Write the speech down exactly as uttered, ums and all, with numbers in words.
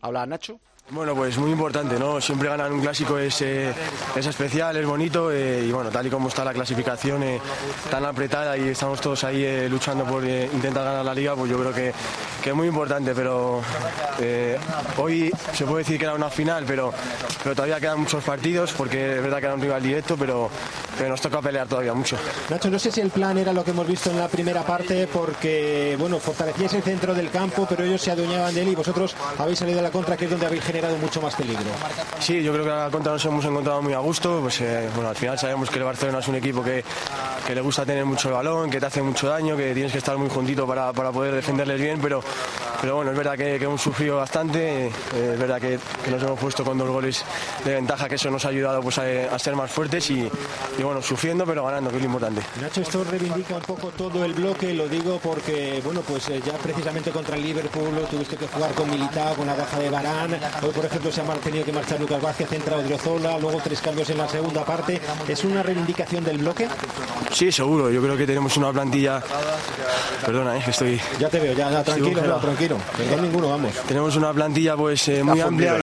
Habla Nacho. Bueno, pues muy importante, ¿no? Siempre ganar un clásico es, eh, es especial, es bonito eh, y bueno, tal y como está la clasificación eh, tan apretada y estamos todos ahí eh, luchando por eh, intentar ganar la Liga, pues yo creo que, que es muy importante, pero eh, hoy se puede decir que era una final, pero, pero todavía quedan muchos partidos porque es verdad que era un rival directo, pero, pero nos toca pelear todavía mucho. Nacho, no sé si el plan era lo que hemos visto en la primera parte, porque bueno, fortalecíais el centro del campo, pero ellos se adueñaban de él y vosotros habéis salido a la contra, que es donde habéis generado mucho más peligro. Sí, yo creo que a la contra nos hemos encontrado muy a gusto. Pues eh, bueno, al final sabemos que el Barcelona es un equipo que, que le gusta tener mucho el balón, que te hace mucho daño, que tienes que estar muy juntito para, para poder defenderles bien, pero, pero bueno, es verdad que, que hemos sufrido bastante, eh, es verdad que, que nos hemos puesto con dos goles de ventaja, que eso nos ha ayudado pues, a, a ser más fuertes y, y bueno, sufriendo pero ganando, que es lo importante. Nacho, esto reivindica un poco todo el bloque, lo digo porque bueno, pues eh, ya precisamente contra el Liverpool tuviste que jugar con Militao, con la baja de Varane. Hoy, por ejemplo, se ha tenido que marchar Lucas Vázquez, entra Odriozola, luego tres cambios en la segunda parte. ¿Es una reivindicación del bloque? Sí, seguro. Yo creo que tenemos una plantilla... Perdona, eh, que estoy... Ya te veo, ya, ya tranquilo, no, tranquilo. Perdón ninguno, vamos. Tenemos una plantilla pues eh, muy amplia.